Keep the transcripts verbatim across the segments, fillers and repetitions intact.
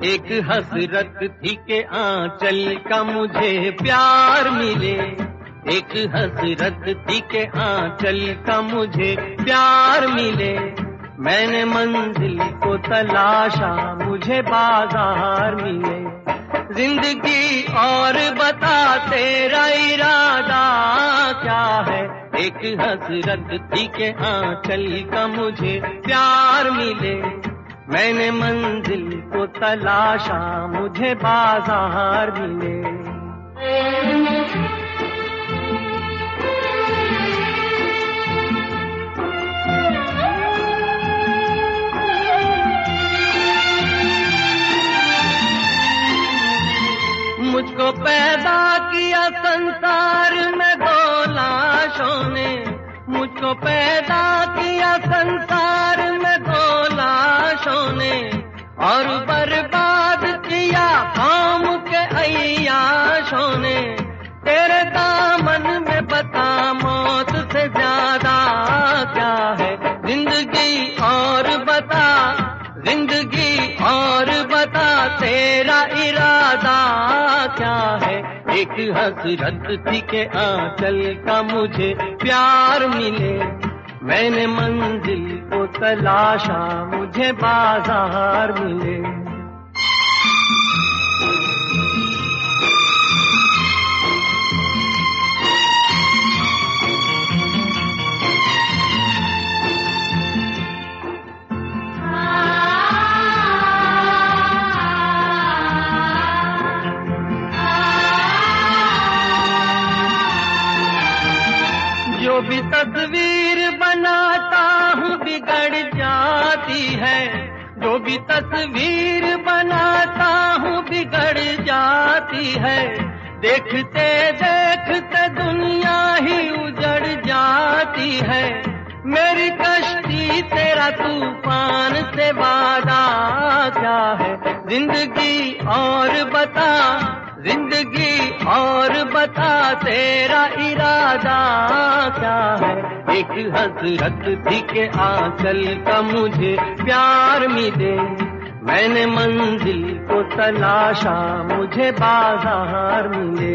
एक हसरत थी के आंचल का मुझे प्यार मिले, एक हसरत थी के आंचल का मुझे प्यार मिले। मैंने मंजिल को तलाशा मुझे बाजार मिले। जिंदगी और बता तेरा इरादा क्या है, एक हसरत थी के आंचल का मुझे प्यार मिले। मैंने मंजिल को तलाशा मुझे बाजार मिले। मुझको पैदा किया संसार में दो लाशों ने, मुझको पैदा किया संसार में दो लाशों ने, और बर्बाद किया कौम के अय्याशों ने। तेरे दामन में बता मौत से ज्यादा क्या है, जिंदगी और बता, जिंदगी और बता तेरा इरादा क्या है। एक हसरत थी के आंचल का मुझे प्यार मिले। मैंने मंजिल को तलाशा मुझे बाजार मिले। जो भी तस्वीर बनाता हूँ बिगड़ जाती है, जो भी तस्वीर बनाता हूँ बिगड़ जाती है। देखते देखते दुनिया ही उजड़ जाती है। मेरी कश्ती तेरा तूफान से वादा क्या है, जिंदगी और बता, जिंदगी और बता तेरा इरादा क्या है। एक हसरत थी के आंचल का मुझे प्यार मिले। मैंने मंजिल को तलाशा मुझे बाजार मिले।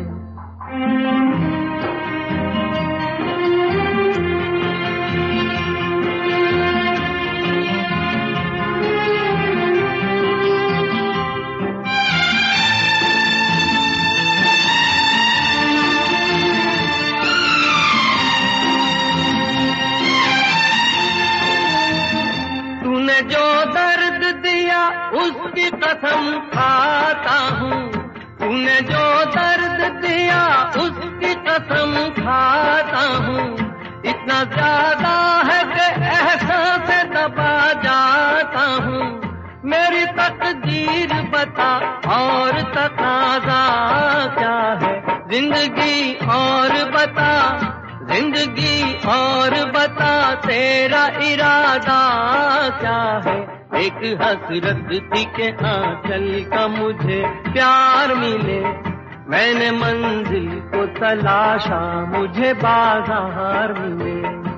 जो दर्द दिया उसकी कसम खाता हूँ, तूने जो दर्द दिया उसकी कसम खाता हूँ। इतना ज्यादा है कि एहसास से दबा जाता हूँ। मेरी तकदीर बता और तकाज़ा क्या है, जिंदगी और बता, जिंदगी और बता तेरा इरादा क्या है। एक हसरत थी के आंचल का मुझे प्यार मिले। मैंने मंजिल को तलाशा मुझे बाजार मिले।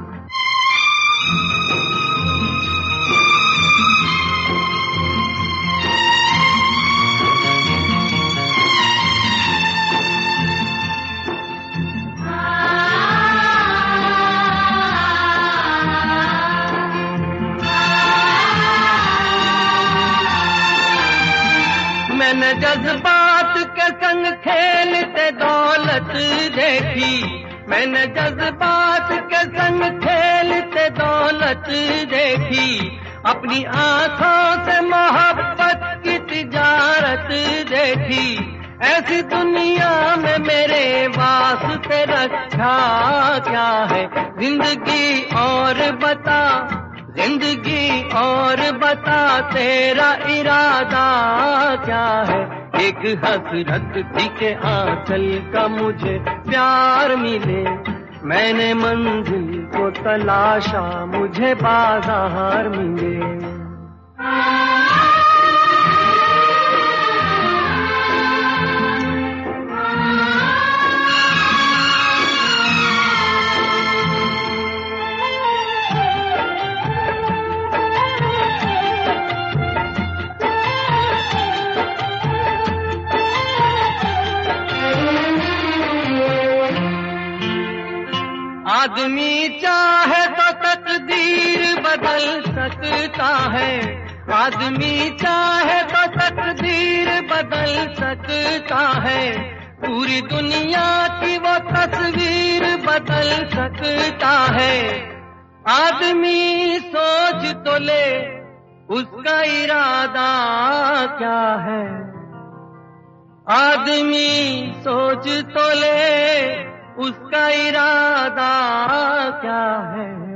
मैंने जज्बात के संग खेलते दौलत देखी, मैंने जज्बात के संग खेलते दौलत देखी। अपनी आंखों से मोहब्बत की तिजारत देखी। ऐसी दुनिया में मेरे वास्ते रखा क्या है, जिंदगी और बता, जिंदगी और बता तेरा इरादा क्या है। एक हसरत थी के आंचल का मुझे प्यार मिले। मैंने मंजिल को तलाशा मुझे बाजार मिले। आदमी चाहे तो तकदीर बदल सकता है, आदमी चाहे तो तकदीर बदल सकता है, पूरी दुनिया की वो तस्वीर बदल सकता है। आदमी सोच तो ले उसका इरादा क्या है, आदमी सोच तो ले उसका इरादा क्या है।